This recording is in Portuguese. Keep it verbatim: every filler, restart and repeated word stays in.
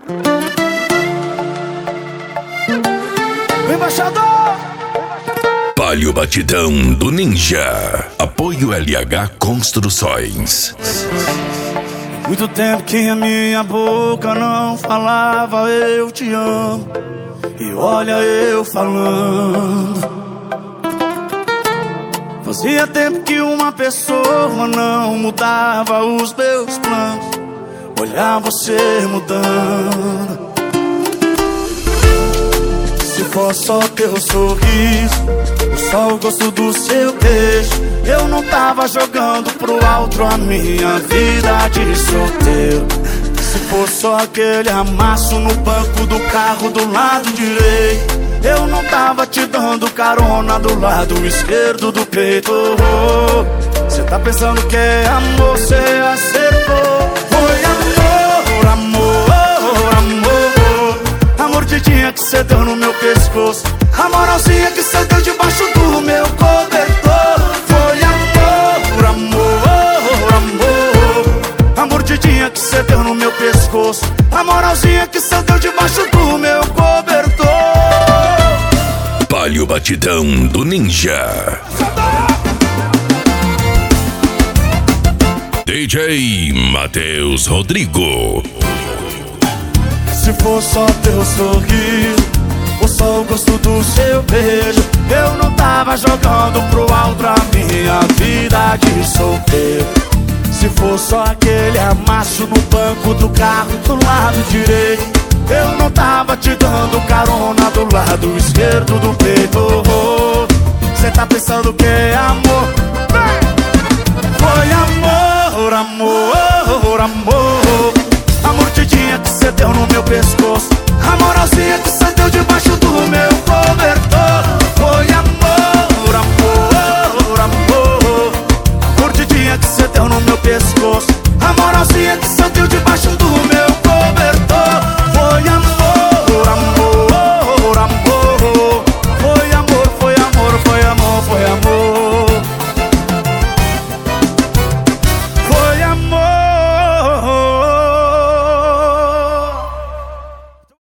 Embaixador! Palio Batidão do Ninja. Apoio L H Construções. Muito tempo que a minha boca não falava eu te amo, e olha eu falando. Fazia tempo que uma pessoa não mudava os meus planos, olhar você mudando. Se for só teu sorriso, só o gosto do seu beijo, eu não tava jogando pro alto a minha vida de solteiro. Se for só aquele amasso no banco do carro do lado direito, eu não tava te dando carona do lado esquerdo do peito. Cê tá pensando que é amor, cê acertou. Foi amor, amor, amor. A mordidinha que cê deu no meu pescoço, a moralzinha que cê deu debaixo do meu cobertor. Foi amor, amor, amor. A mordidinha que cê deu no meu pescoço, a moralzinha que cê deu debaixo do meu cobertor. Palio Batidão do Ninja. D J Matheus Rodrigo. Se for só teu sorriso, ou só o gosto do seu beijo, eu não tava jogando pro alto a minha vida de solteiro. Se for só aquele amasso no banco do carro do lado direito, eu não tava te dando carona do lado esquerdo do peito. Cê tá pensando que é amor? Foi amor, amor, amor. A mordidinha que cê deu no meu pescoço, a moralzinha que